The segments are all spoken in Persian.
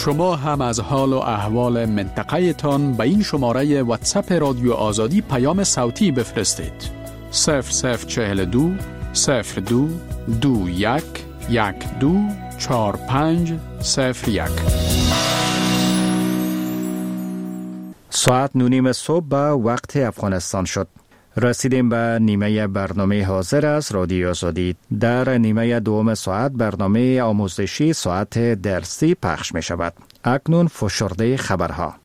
شما هم از حال و احوال منطقه تان به این شماره واتساپ رادیو آزادی پیام صوتی بفرستید. 0042 02 21 12 45 01. ساعت 9:30 صبح به وقت افغانستان شد. رسیدیم به نیمه برنامه حاضر از رادیو آزادی. در نیمه دوم ساعت برنامه آموزشی ساعت درسی پخش می شود. اکنون فشرده خبرها.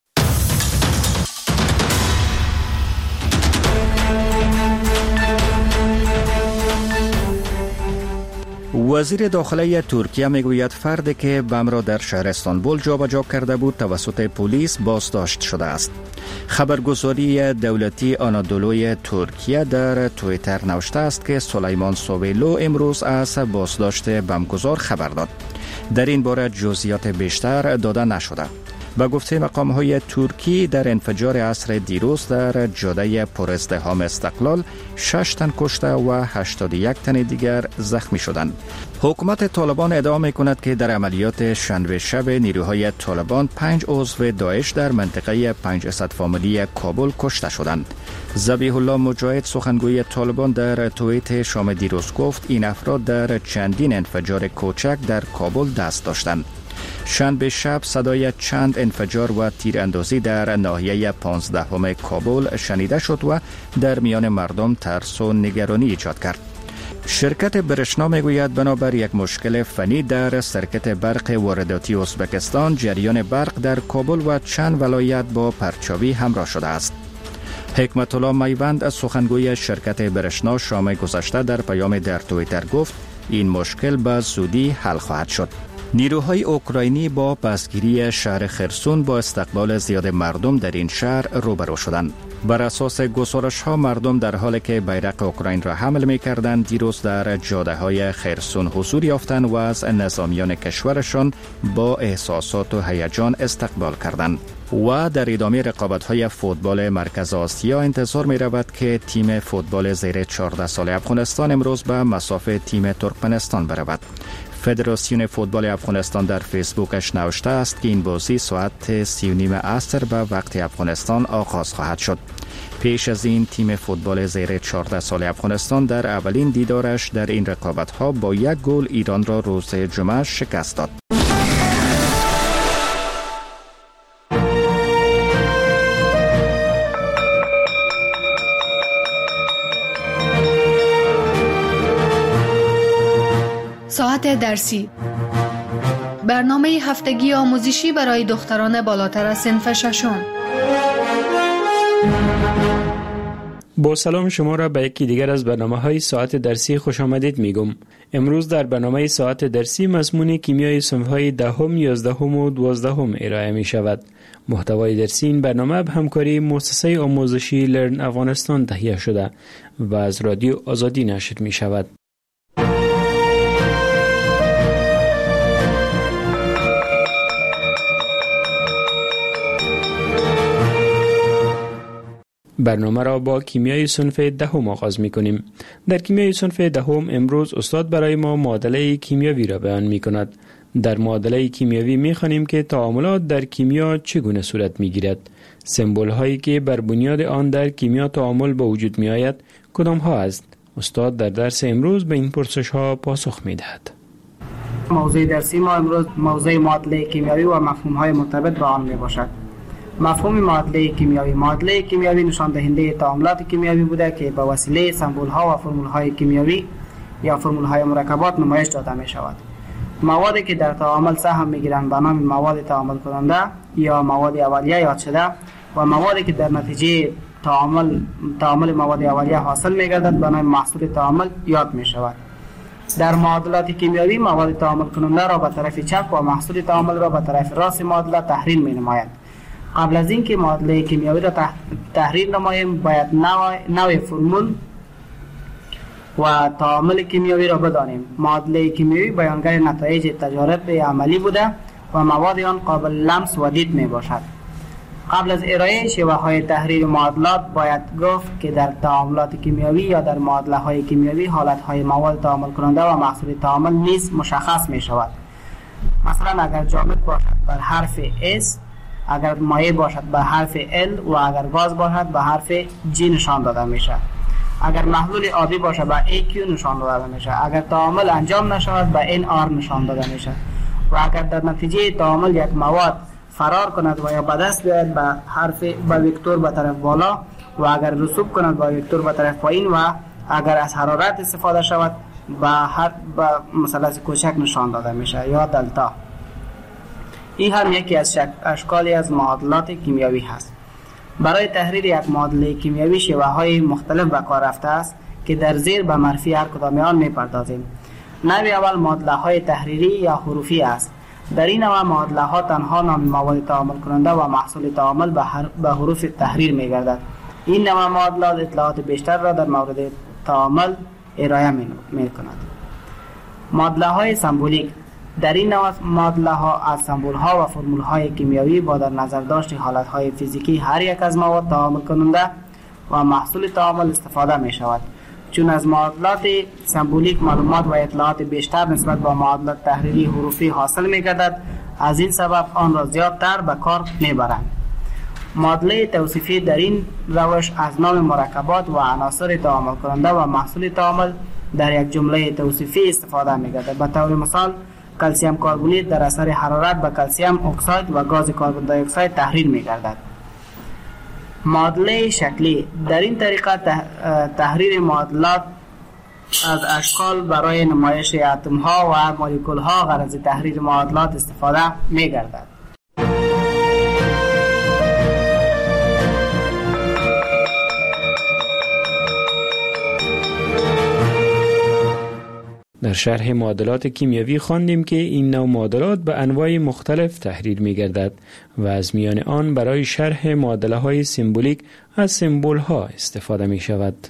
وزیر داخله ترکیه میگوید فردی که بم را در شهر استانبول جابجا کرده بود توسط پلیس بازداشت شده است. خبرگزاری دولتی آنادولوی ترکیه در توییتر نوشته است که سلیمان سویلو امروز از بازداشت بمگذار خبر داد. در این باره جزئیات بیشتر داده نشده. به گفته مقام‌های ترکی در انفجار عصر دیروز در جاده پرازدحام استقلال 6 تن کشته و 81 تن دیگر زخمی شدند. حکومت طالبان ادعا می‌کند که در عملیات شنبه شب نیروهای طالبان 5 عضو داعش در منطقه 5 اسد فامیلی کابل کشته شدند. ذبیح الله مجاهد سخنگوی طالبان در توییت شام دیروز گفت این افراد در چندین انفجار کوچک در کابل دست داشتند. شنبه شب صدای چند انفجار و تیراندازی در ناحیه 15 کابل شنیده شد و در میان مردم ترس و نگرانی ایجاد کرد. شرکت برشنا میگوید بنابر یک مشکل فنی در سرکت برق وارداتی ازبکستان جریان برق در کابل و چند ولایت با پرچاوی همراه شده است. حکمت الله میوند از سخنگوی شرکت برشنا شام گذشته در پیام در توییتر گفت این مشکل به زودی حل خواهد شد. نیروهای اوکراینی با پسگیری شهر خرسون با استقبال زیاد مردم در این شهر روبرو شدند. بر اساس گزارش‌ها مردم در حالی که بیرق اوکراین را حمل می‌کردند دیروز در جاده‌های خرسون حضور یافتند و از نظامیان کشورشان با احساسات و هیجان استقبال کردند. و در ادامه رقابت‌های فوتبال مرکز آسیا انتظار می‌رود که تیم فوتبال زیر 14 سال افغانستان امروز به مصاف تیم ترکمنستان برود. فدراسیون فوتبال افغانستان در فیسبوکش نوشته است که این بازی ساعت 3:30 عصر به وقت افغانستان آغاز خواهد شد. پیش از این تیم فوتبال زیر 14 سال افغانستان در اولین دیدارش در این رقابت‌ها با 1 گل ایران را روز جمعه شکست داد. ساعت درسی، برنامه هفتگی آموزشی برای دختران بالاتر از صنف ششم. با سلام شما را به یکی دیگر از برنامه‌های ساعت درسی خوش آمدید میگم. امروز در برنامه ساعت درسی مضمون کیمیای صنف‌های 10ام، 11ام و 12ام ارائه می شود. محتوای درسی این برنامه به همکاری مؤسسه آموزشی لرن افغانستان تهیه شده و از رادیو آزادی نشر می شود. برنامه را با کیمیای صنف 10ام آغاز می کنیم. در کیمیای صنف 10ام امروز استاد برای ما معادله کیمیاوی را بیان می کند. در معادله کیمیاوی می خوانیم که تعاملات در کیمیا چگونه صورت می گیرد. سمبول هایی که بر بنیاد آن در کیمیا تعامل به وجود می آید کدام ها است؟ استاد در درس امروز به این پرسش ها پاسخ می دهد. موضوع درسی ما امروز موضوع معادله کیمیاوی و مفهوم های مرتبط با آن می باشد. مفهوم معادله کیمیاوی نشان دهنده تعاملات کیمیاوی بوده که به وسیله سمبول ها و فرمول های کیمیاوی یا فرمول های مرکبات نمایش داده می شود. موادی که در تعامل سهم می گیرند به نام مواد تعامل کننده یا مواد اولیه یاد شده و موادی که در نتیجه تعامل مواد اولیه حاصل می گردد به نام محصول تعامل یاد می شود. در معادلات کیمیاوی مواد تعامل کننده را به طرف چپ و محصول تعامل را به طرف راست معادله تحریل می نماید. قبل از اینکه معادله کیمیاوی را تحریل نماییم باید نوع فرمول و تعامل کیمیاوی را بدانیم. معادله کیمیاوی بیانگر نتایج تجارب عملی بوده و مواد آن قابل لمس و دید می باشد. قبل از ارائه شیوه های تحریل معادلات باید گفت که در تعاملات کیمیاوی یا در معادله های کیمیاوی حالت های مواد تعامل کننده و محصول تعامل نیز مشخص می شود. مثلا اگر جامد باشد بر حرف S، اگر مایع باشد به حرف L و اگر گاز باشد به حرف G نشان داده میشه. اگر محلول آبی باشد به AQ نشان داده میشه. اگر تعامل انجام نشود به NR نشان داده میشه. و اگر در نتیجه تعامل یک مواد فرار کند و یا به دست بیاید به حرف به وکتور به طرف بالا و اگر رسوب کند به وکتور به طرف پایین و اگر از حرارت استفاده شود به مثلث کوچک نشان داده میشه یا دلتا. این هم یکی از اشکالی از معادلات کیمیایی هست. برای تحریر یک معادله کیمیایی شیوه های مختلف به کار رفته است که در زیر به معرفی هر کدام آن میپردازیم. نوع اول معادله های تحریری یا حروفی است. در این نوع معادله ها تنها نام مواد تعامل کننده و محصول تعامل به حروف تحریر میگردد. این نوع معادلات اطلاعات بیشتر را در مورد تعامل ارائه می کند. معادله های سمبولیک. در این نوع معادله ها از سمبول ها و فرمول های کیمیایی با در نظر داشت حالت های فیزیکی هر یک از مواد تعامل کننده و محصول تعامل استفاده می شود. چون از معادلات سمبولیک معلومات و اطلاعات بیشتر نسبت به معادلات تحریری حروفی حاصل می گردد، از این سبب آن را زیادتر به کار می برند. معادله توصیفی در این روش از نام مرکبات و عناصر تعامل کننده و محصول تعامل در یک جمله توصیفی استفاده می گردد. به طور مثال کلسیم کربونیت در اثر حرارت به کلسیم اکساید و گاز کاربون دی اکساید تحریر می گردد. معادله شکلی. در این طریقه تحریر معادلات از اشکال برای نمایش اتم ها و مولکول ها غرض تحریر معادلات استفاده می گردد. در شرح معادلات کیمیایی خواندیم که این نوع معادلات به انواع مختلف تحریر می گردد و از میان آن برای شرح معادله های سمبولیک از سمبول ها استفاده می شود.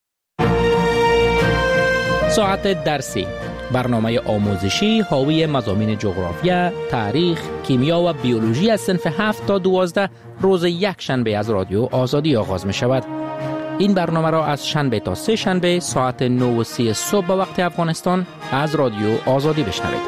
ساعت درسی، برنامه آموزشی حاوی مضامین جغرافیا، تاریخ، کیمیا و بیولوژی از صنف 7 تا 12 روز یک شنبه از رادیو آزادی آغاز می شود. این برنامه را از شنبه تا سه شنبه ساعت 9:30 صبح به وقت افغانستان از رادیو آزادی بشنوید.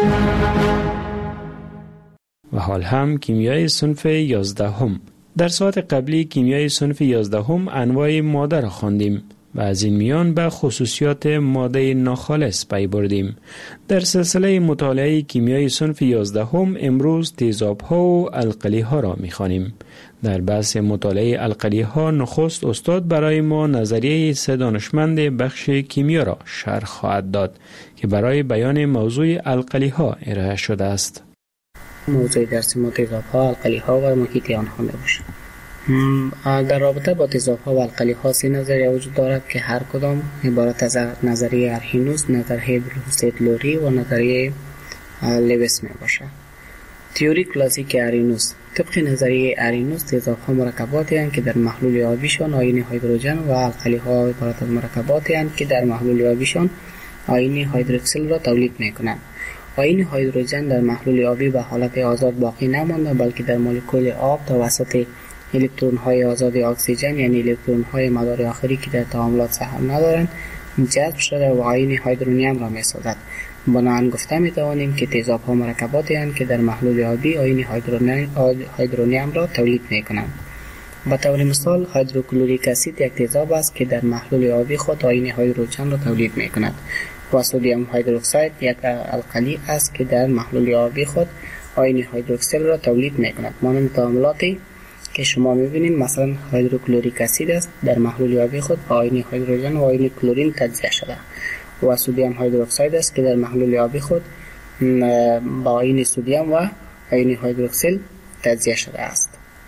و حال هم کیمیای صنف 11 هم. در ساعت قبلی کیمیای صنف 11 هم انواع ماده را خواندیم و از این میان به خصوصیات ماده ناخالص پی بردیم. در سلسله مطالعه کیمیای صنف 11 هم امروز تیزاب ها و القلی ها را می خوانیم. در بحث مطالعه القلی ها نخست استاد برای ما نظریه سه دانشمند بخش کیمیا را شرح خواهد داد که برای بیان موضوع القلی ها ارائه شده است. موضوع درس ما تیزاب ها، القلی ها و محیط آنها می باشد. در رابطه با تیزاب ها و القلی ها سه نظریه وجود دارد که هر کدام عبارت از نظریه ارهینوس، نظریه بروستت-لوری و نظریه لویس می باشد. تئوری کلاسیک ارهینوس. طبق نظریه ارهینوس تیزاب ها مرکباتی هستند که در محلول آبیشان آیین هیدروژن و القلی ها عبارت از مرکباتی هستند که در محلول آبیشان آیین هیدروکسیل را تولید می کنند. آیین هیدروژن در محلول آبی به حالت آزاد باقی نمانده بلکه در مولکول آب توسط الکترون های آزاد اکسیژن یعنی الکترون های مدار آخری که در تعاملات سهم ندارند جذب شده و آیین هیدرونیم را می سازد. بنابراین گفته می توانیم که تیزاب ها مرکباتی هستند که در محلول آبی آیین هیدرونیم را تولید می کنند. به طور مثال هیدروکلوریک اسید یک تیزاب است که در محلول آبی خود آیین هیدروژن را تولید می کند و سدیم هیدروکساید یک القلی است که در محلول آبی خود آیین هیدروکسیل را تولید می کند. مانند تعاملاتی که شما می‌بینید مثلا هیدروکلوریک اسید است در محلول آبی خود با آیین هیدروژن و آیین کلورین تجزیه شده و سدیم هیدروکساید است که در محلول آبی خود با آیین سدیم و آیین هیدروکسیل تجزیه شده است.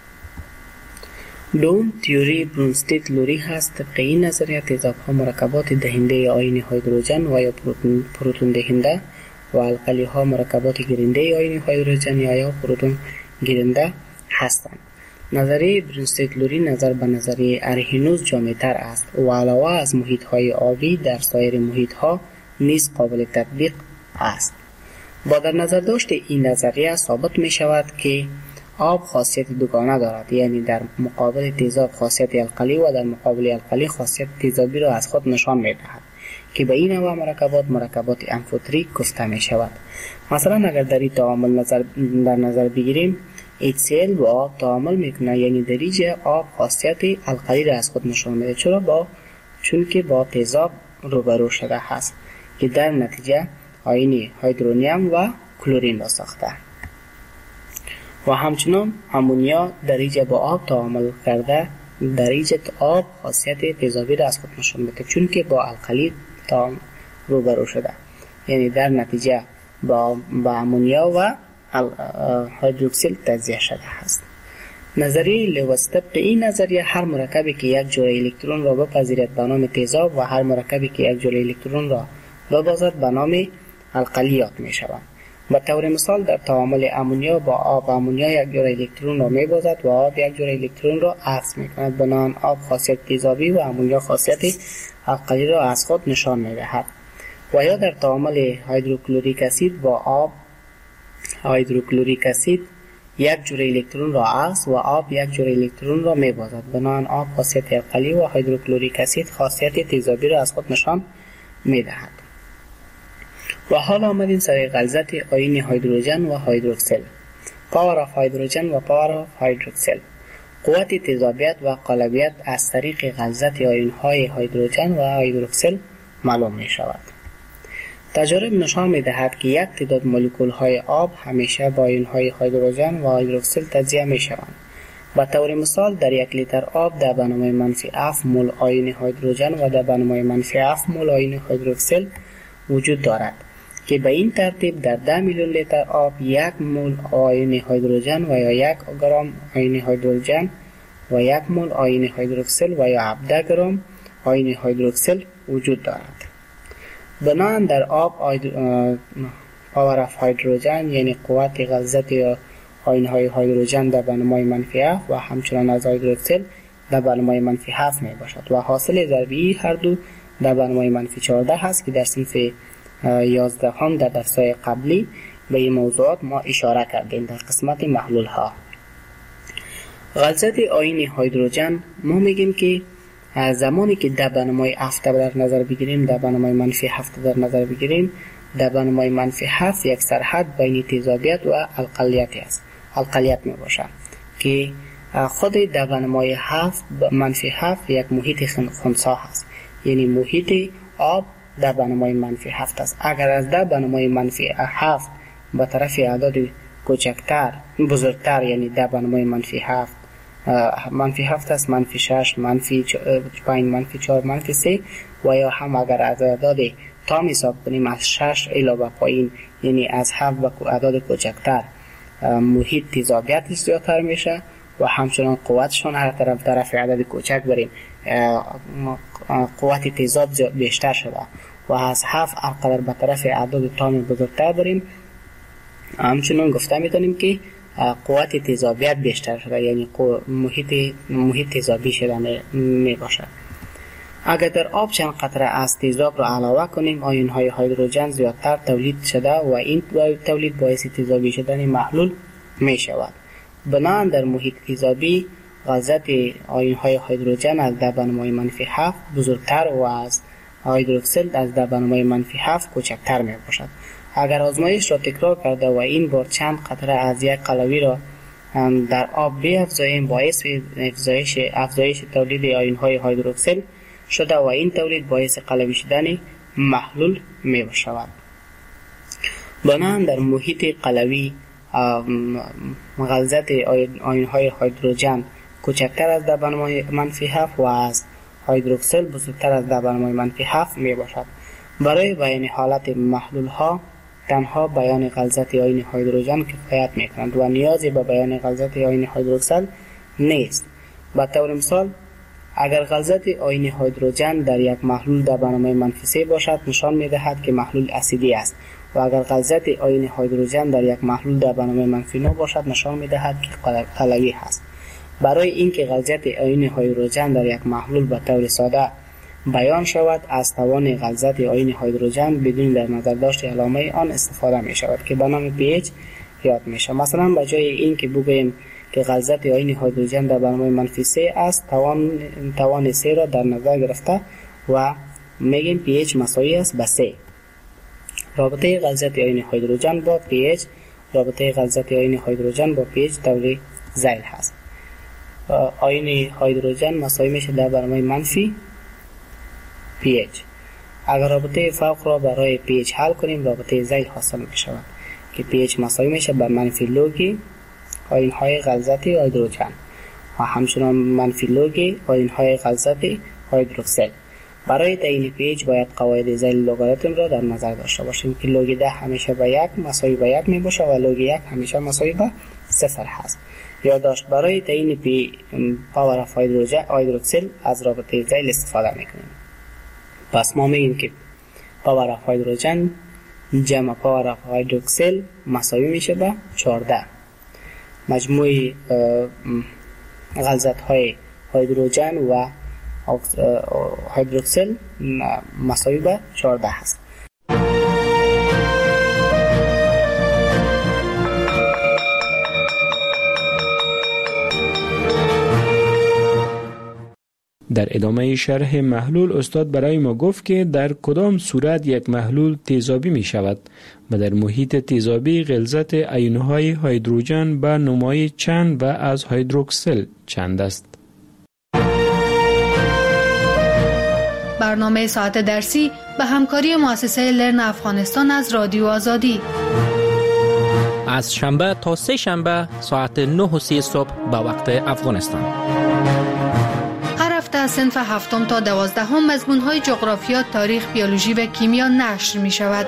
دوم تئوری برونستت-لوری هست. طبق این نظریه تیزاب‌ها مرکبات دهنده آیین هیدروژن و یا پروتون دهنده و القلی ها مرکبات گیرنده آیین هیدروژن یا پروتون گیرنده هستند. نظریه برونستت-لوری نظر به نظریه ارهینوس جامع‌تر است و علاوه از محیط‌های آبی در سایر محیط‌ها نیز قابل تطبیق است. با در نظر داشت این نظریه ثابت می شود که آب خاصیت دوگانه دارد، یعنی در مقابل تیزاب خاصیت القلی و در مقابل القلی خاصیت تیزابی را از خود نشان می دهد که به این نوع مرکبات امفوتریک گفته می شود. مثلا اگر در این تعامل در نظر بگیریم، HCl با آب تعامل میکنه، یعنی در اینجا آب خاصیت القلی را از خود نشان میده. چون که با تیزاب روبرو شده هست که در نتیجه آیون هیدرونیم و کلورین را ساخته. و همچنین امونیا در اینجا با آب تعامل کرده، در اینجا آب خاصیت تیزابی را از خود نشان میده، چون که با القلی روبرو شده، یعنی در نتیجه با امونیا و هیدروکسیل تجزیه شده است. نظریه لوئیس طبق این نظریه هر مرکبی که یک جرعه الکترون را بپذیرد به نام تیزاب و هر مرکبی که یک جرعه الکترون را ببازد به نام القلیات می شوند. به طور مثال در تعامل امونیا با آب، امونیا یک جرعه الکترون را می بازد و آب یک جرعه الکترون را عکس می کند. بنابراین آب خاصیت تیزابی و امونیا خاصیت القلی را از خود نشان می دهد. و یا در تعامل هیدروکلوریک اسید با آب، هیدروکلوریک اسید یک جرعه الکترون را عکس و آب یک جرعه الکترون را می بازد. بنابراین آب خاصیت القلی و هیدروکلوریک اسید خاصیت تیزابی را از خود نشان می دهد. و حالا آمدیم سر غلظت آیون هیدروژن و هیدروکسل. پاور آف هیدروژن و پاور آف هیدروکسل. قوت تیزابیت و قالبیت از طریق غلظت آیون های هیدروژن و هیدروکسل معلوم می شود. تجارب نشان می دهد که یک تعداد مولکول های آب همیشه با آیون های هیدروژن و هیدروکسل تجزیه می شوند. به طور مثال در یک لیتر آب در بنامه منفی 7 مول آیون هیدروژن و در بنامه منفی 7 مول آیون هیدروکسل وجود دارد که به این ترتیب در 10 میلیون لیتر آب 1 مول آیون هیدروژن و یا 1 گرم آیون هیدروژن و 1 مول آیون هیدروکسل و یا 17 گرم آیون هیدروکسل وجود دارد. بنابراین در آب پاور آف هیدروژن یعنی قوت غلظت آیون های هیدروژن در بنمای منفی 7 و همچنان از هیدروکسل در بنمای منفی 7 می باشد و حاصل ضربی هر دو در بنمای منفی 14 هست که در صنف 11 هم در درس‌های قبلی به این موضوعات ما اشاره کردیم در قسمت محلول ها. غلظت آیون هیدروژن ما میگیم که زمانی که در بنمای 7 در نظر بگیریم، در بنمای منفی 7 در نظر بگیریم، در بنمای منفی 7 یک سرحد بین تیزابیت و القلیت است. القلیت می باشد که خود در بنمای 7 منفی 7 یک محیط خنثی هست، یعنی محیط آب در بنمای منفی 7 است. اگر از در بنمای منفی 7 به طرف اعداد کوچکتر بزرگتر، یعنی در بنمای منفی 7 منفی 7 است، منفی 6 منفی 5 منفی 4 منفی 3 و یا هم اگر از اعداد تام حساب کنیم از 6 الی به پایین، یعنی از 7 به اعداد کوچکتر، محیط تیزابیت زیادتر میشه و همچنان قوتشون هر طرف عدد کوچک بریم قوت تیزاب بیشتر شده و از 7 هر به طرف اعداد تام بزرگتر بریم همچنان گفته میتونیم که قوت تیزابیت بیشتر شده، یعنی محیط تیزابی شده می باشد. اگر در آب چند قطره از تیزاب را علاوه کنیم، آیون های هیدروژن زیادتر تولید شده و این تولید باعث تیزابی شدن محلول می شود. بنابراین در محیط تیزابی غلظت آیون های هیدروژن از در بنمای منفی 7 بزرگتر و از هیدروکسل از در بنمای منفی 7 کوچکتر می باشد. اگر آزمایش را تکرار کرده و این بار چند قطره از یک قلوی را در آب بیفزاییم، باعث افزایش تولید آیون های هیدروکسل شده و این تولید باعث قلوی شدن محلول می شود. بنابراین در محیط قلوی غلظت آیون های هیدروژن کوچکتر از در بنمای منفی 7 و از هیدروکسل بزرگتر از در بنمای منفی 7 می باشد. برای بیان حالت محلول ها تنها بیان غلظت آیون هیدروژن کفایت می کنند و نیازی به بیان غلظت آیون هیدروکسل نیست. به طور مثال اگر غلظت آیون هیدروژن در یک محلول در بنمای منفی 3 باشد، نشان می دهد که محلول اسیدی است و اگر غلظت آیون هیدروژن در یک محلول در بنمای منفی 9 باشد، نشان می دهد که قلوی است. برای اینکه غلظت آیون هیدروژن در یک محلول به طور ساده بیان شود، از توان غلظت آیون هیدروژن بدون در نظر داشت علامه آن استفاده می شود که به نام pH یاد می شود. مثلا به جای این که بگوییم که غلظت آیون هیدروژن در بنمای منفی 3 است، توان 3 را در نظر گرفته و میگیم pH مساوی است به 3. رابطه غلظت آیون هیدروژن با pH، رابطه غلظت آیون هیدروژن با pH دوره ذیل هست. آیون هیدروژن مساوی میشه 10 برابر منفی pH. اگر رابطه فوق را برای pH حل کنیم، رابطه ذیل حاصل می شود که pH مساوی میشه به منفی لوگ آیون های غلظت هیدروژن و همچنان منفی لوگ آیون های غلظت هیدروکسل. برای تعیین pH باید قواعد ذیل لوگاریتم را در نظر داشته باشیم که لوگ 10 همیشه به 1 مساوی به 1 می باشه و لوگ 1 همیشه مساوی به 0 هست. یادداشت: برای تعیین پاور اف هیدروکسل از رابطه ذیل استفاده میکنیم. پس ما میگیم که پاور اف هیدروژن جمع پاور اف هیدروکسل مساوی میشه به 14. مجموع غلظت های هیدروژن و هیدروکسل مساوی به 14 هست. در ادامه شرح محلول استاد برای ما گفت که در کدام صورت یک محلول تیزابی می شود و در محیط تیزابی غلظت آیون‌های هیدروژن به نمای چند و از هیدروکسل چند است. برنامه ساعت درسی به همکاری مؤسسه لرن افغانستان از رادیو آزادی. از شنبه تا سه شنبه ساعت 9:30 صبح به وقت افغانستان. هر هفته از صنف 7 تا 12 مضمون‌های جغرافیا، تاریخ، بیولوژی و کیمیا نشر می شود.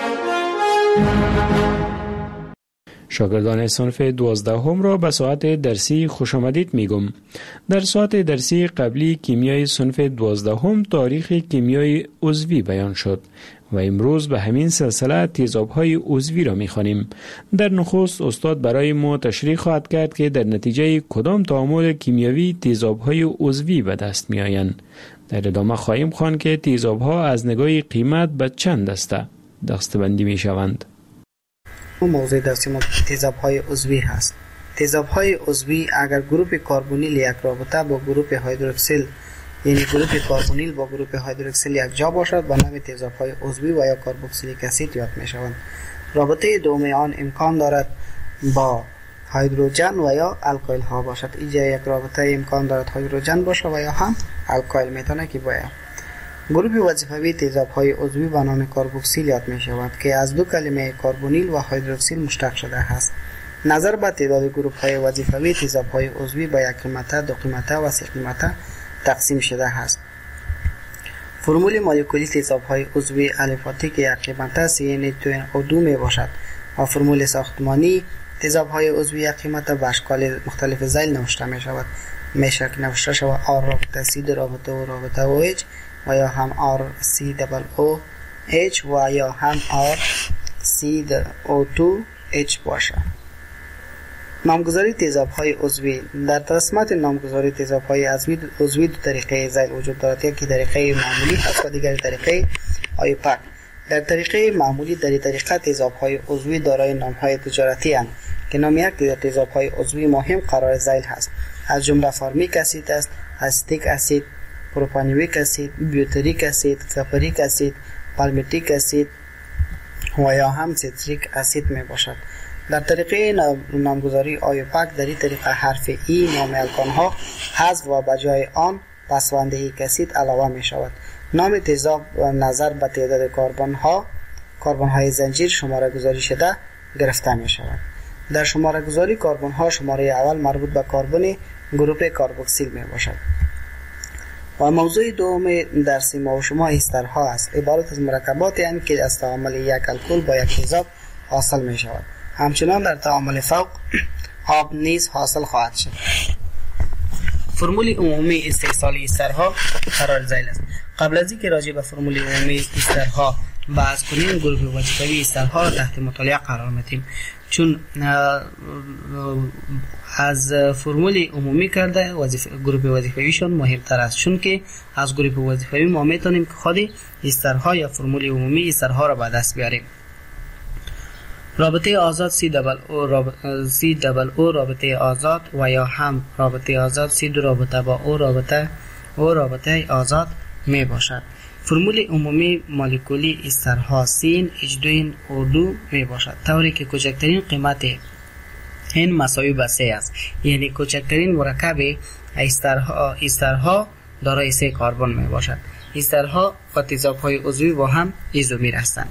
شاگردان صنف 12 را به ساعت درسی خوش آمدید میگم. در ساعت درسی قبلی کیمیای صنف 12 تاریخ کیمیای عضوی بیان شد و امروز به همین سلسله تیزاب‌های عضوی را می‌خوانیم. در نخست استاد برای ما تشریح خواهد کرد که در نتیجه کدام تعامل کیمیایی تیزاب‌های عضوی به دست می‌آیند. در ادامه خواهیم خواند که تیزاب‌ها از نگاه قیمت به چند دسته دسته‌بندی می‌شوند. موضوع درسی ما تیزاب‌های عضوی هست. تیزاب‌های عضوی اگر گروپ کربونیل یک رابطه با گروپ هیدروکسیل، یعنی گروپ کربونیل با گروپ هیدروکسیل یک جا باشد، به نام تیزاب‌های عضوی و یا کربوکسیلیک اسید یاد می‌شوند. رابطه دوم آن امکان دارد با هیدروژن و یا الکایل ها باشد. اینجا یک رابطه امکان دارد هیدروژن باشه و یا هم الکایل میتونه که باید. گروپ وظیفوی تیزاب‌های عضوی به نام کربوکسیل یاد می‌شود که از دو کلمه کربونیل و هیدروکسیل مشتق شده است. نظر به تعداد گروه‌های وظیفوی تیزاب‌های عضوی به یک قیمته، دو قیمته و سه قیمته تقسیم شده است. فرمول مولکولی تیزاب‌های عضوی الفاتی که یک قیمته CN2 می باشد و فرمول ساختمانی تیزاب‌های عضوی یک قیمته به اشکال مختلف ذیل نوشته می شود. میشه که نوشته شود R رابطه C رابطه O رابطه OH و یا هم RCOOH و یا هم RCO2H باشد. نامگذاری تیزاب‌های عضوی. در قسمت نامگذاری تیزاب‌های عضوی دو طریقه ذیل وجود دارد، یکی طریقه معمولی هست و دیگر طریقه آیوپک. در طریقه معمولی در این طریقه تیزاب‌های عضوی دارای نام‌های تجارتی اند که نام یک تیزاب‌های عضوی مهم قرار ذیل هست، از جمله فارمیک اسید است، استیک اسید، پروپانیویک اسید، بیوتریک اسید، کپریک اسید، پالمیتیک اسید و یا هم سیتریک اسید می باشد. در طریقه نامگذاری آیوپک در این طریقه حرف ای نام الکانها حذف و به جای آن پسوندهی اسید علاوه می شود. نام تیزاب نظر به تعداد کربن های زنجیر شماره گذاری شده گرفته می شود. در شماره گذاری کربن ها شماره اول مربوط به کربن گروپ کربوکسیل می باشد. و موضوع دوم درسی ما و شما استرها است، عبارت از مرکباتی هستند که از تعامل یک الکل با یک تیزاب حاصل می شود. همچنان در تعامل فوق آب نیز حاصل خواهد شد. فرمول عمومی استحصال استرها قرار ذیل است. قبل از اینکه راجع به فرمول عمومی استرها بحث کنیم، گروه وظیفوی استرها را تحت مطالعه قرار میدیم، چون از فرمول عمومی کرده گروه وظیفویشون مهمتر است، چون که از گروه وظیفوی ما میتونیم که خود استرها یا فرمول عمومی استرها را به دست بیاریم. رابطه آزاد C رابطه آزاد و یا هم رابطه آزاد C2 رابطه با O رابطه آزاد می باشد. فرمول عمومی مولکولی استرها سین H2 O2 می باشد، طوری که کوچکترین قیمت این مساوی به 3 است. یعنی کوچکترین مرکب استرها دارای 3 کربن می باشد. استرها و تیزاب‌های عضوی با هم ایزومر هستند.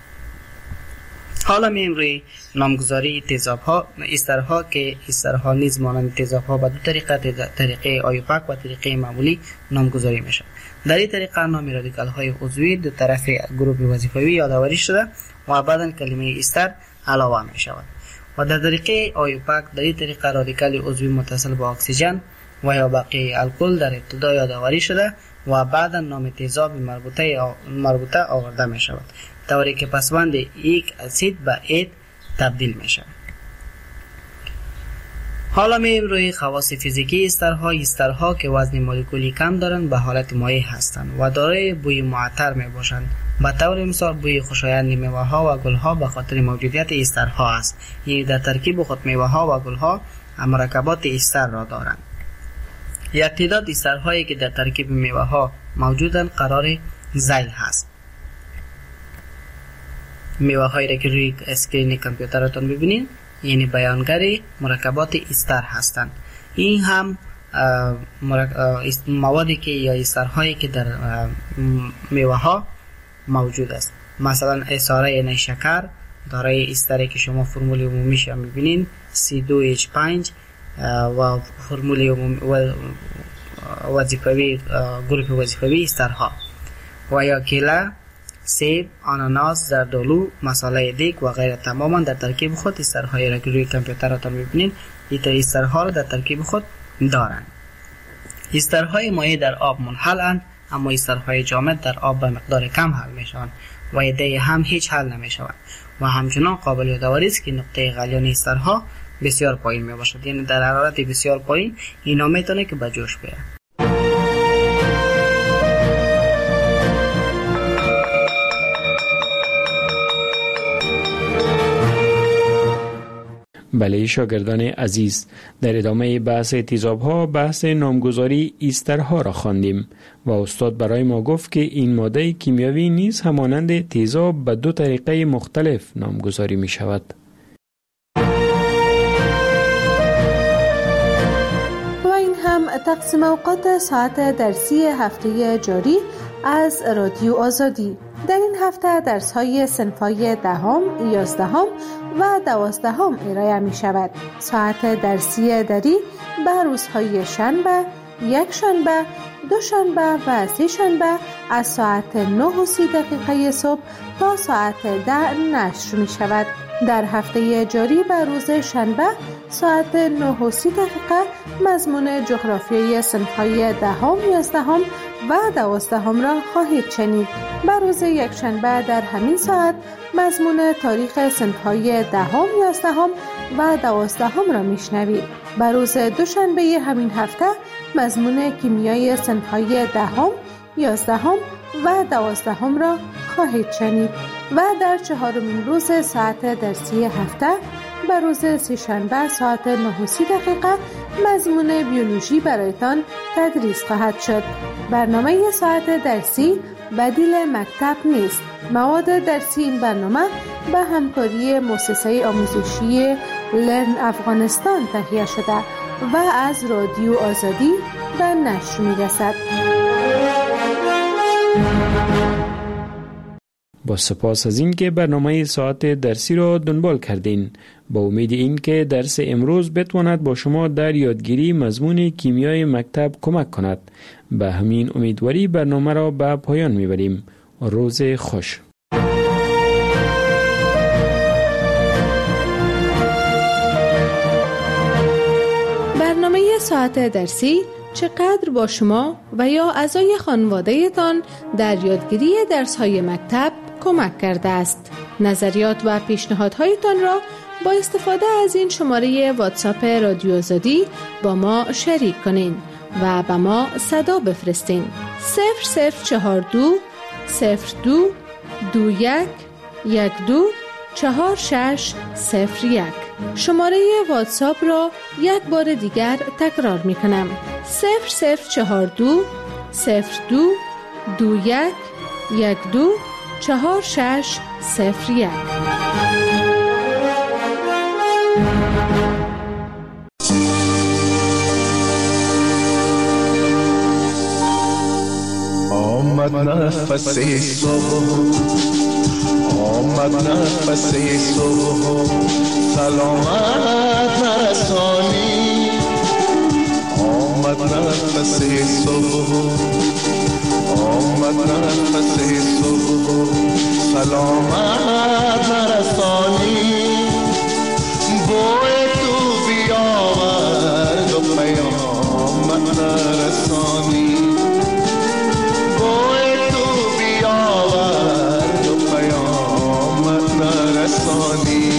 حالا میایم روی نامگذاری تیزاب‌ها. استرها که استرها نیز مانند تیزاب‌ها به دو طریقه آیوپک و طریقه معمولی نامگذاری میشد. در این طریقه نام رادیکال‌های عضوی دو طرف گروه وظیفوی یادآوری شده و بعداً کلمه استر علاوه می شود. و در طریقه آیوپک در این طریقه رادیکال عضوی متصل با اکسیژن و یا بقیه الکل در ابتدا یادآوری شده و بعدا نام تیزاب مربوطه آورده می شود، طوری که پسوند یک اسید به اید تبدیل می شود. حالا میایم روی خواص فیزیکی استرها. استرها که وزن مولکولی کم دارند به حالت مایع هستند و دارای بوی معطر می باشند. به طور مثال بوی خوشایند میوه ها و گل ها به خاطر موجودیت استرها است. یعنی در ترکیب خود میوه ها و گل ها مرکبات استر را دارند. یک تعداد استرهایی که در ترکیب میوه ها موجودند قرار ذیل هست. میوه هایی را که روی اسکرین کامپیوترتون ببینید یعنی بیانگر مرکبات استر هستند. این هم موادی که یا استرهایی که در میوه ها موجود است. مثلا اساره نیشکر دارای استری که شما فرمول عمومیش هم میبینید C2H5 و فرمول وظیفوی گروه وظیفوی استرها و یا کیله، سیب، آناناس، زردآلو، مصالحه دیگ و غیره تماما در ترکیب خود استرهایی را که روی کامپیوترتان میبینید این استرها را در ترکیب خود دارند. استرهای مایع در آب منحلند، اما استرهای جامد در آب به مقدار کم حل میشوند و ایده هم هیچ حل نمیشوند و همچنان قابل یادآوری است که نقطه غلیان استرها بسیار پایین می باشد. یعنی در حرارت بسیار پایین اینا میتونه که به جوش بیاد. بله شاگردان عزیز، در ادامه بحث تیزاب‌ها بحث نامگذاری استرها را خواندیم و استاد برای ما گفت که این ماده کیمیایی نیز همانند تیزاب به 2 طریقه مختلف نامگذاری می شود. و این هم تقسیم اوقات ساعت درسی هفته جاری از رادیو آزادی. در این هفته درس‌های صنف‌های 10، 11 و 12 ارائه می شود. ساعت درسی دری به روزهای شنبه، یک شنبه، دو شنبه و سه شنبه از ساعت 9:30 صبح تا ساعت 10 نشر می شود. در هفته جاری به روز شنبه ساعت 9:30 مضمون جغرافیای صنف‌های 10، 11 و 12 را خواهید شنید. به روز یکشنبه در همین ساعت مضمون تاریخ صنف‌های 10، 11 و 12 را میشنوید. به روز دوشنبه همین هفته مضمون کیمیای صنف‌های 10، 11 و 12 را خواهید شنید و در 4مین روز ساعت درسی هفته به روز سه‌شنبه ساعت 9:30 مضمون بیولوژی برایتان تدریس خواهد شد. برنامه ساعت درسی بدیل مکتب نیست. مواد درسی این برنامه به همکاری مؤسسه آموزشی لرن افغانستان تهیه شده و از رادیو آزادی به نشر می‌رسد. با سپاس از این که برنامه ساعت درسی را دنبال کردین. با امید این که درس امروز بتواند با شما در یادگیری مضمون کیمیای مکتب کمک کند. به همین امیدواری برنامه را به پایان میبریم. روز خوش. برنامه ساعت درسی چقدر با شما و یا اعضای خانواده‌تان در یادگیری درس‌های مکتب کمک کرده است؟ نظریات و پیشنهادهایتان را با استفاده از این شماره واتساپ رادیو آزادی با ما شریک کنین و به ما صدا بفرستین. 0042 02 21 12 4601. شماره واتساپ را یک بار دیگر تکرار می کنم. 0042 02 21 124601. آمد نفس صبح، آمد نفس صبح، سلامت نرسانی. آمد نفس صبح، آمد نفس صبح، سلامت نرسانی. بوی تو بیاورد و پیامت نرسانی. بوی تو بیاورد و پیامت نرسانی.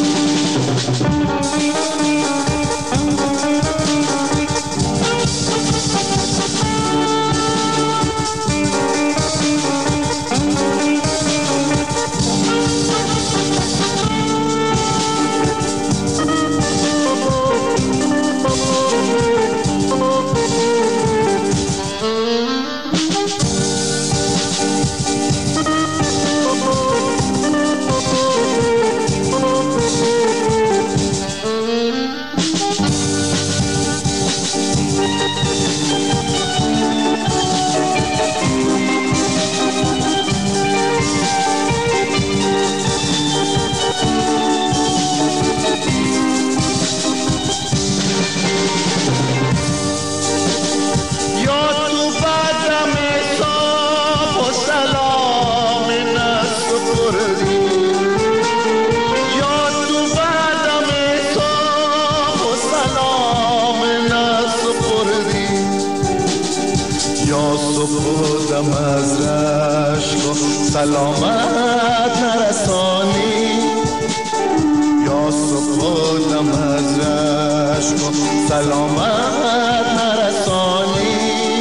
صبح از رشک و سلامت نرسانی. یا صبح دم از رشک و سلامت نرسانی.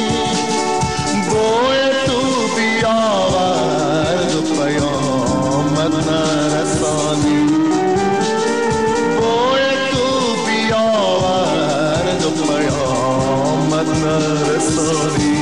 بوی تو بیاورد و پیامت نرسانی. بوی تو بیاورد و پیامت نرسانی.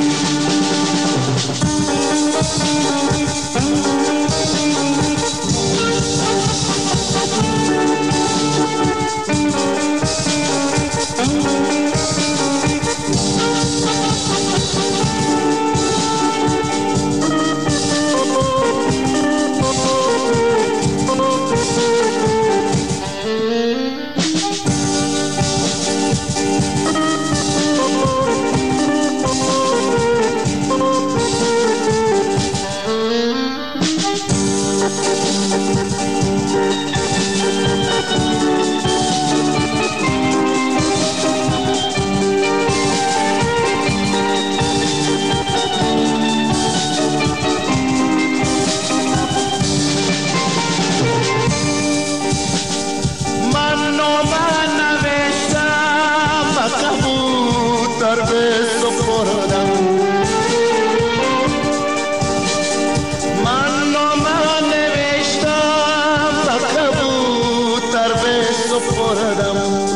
سپردم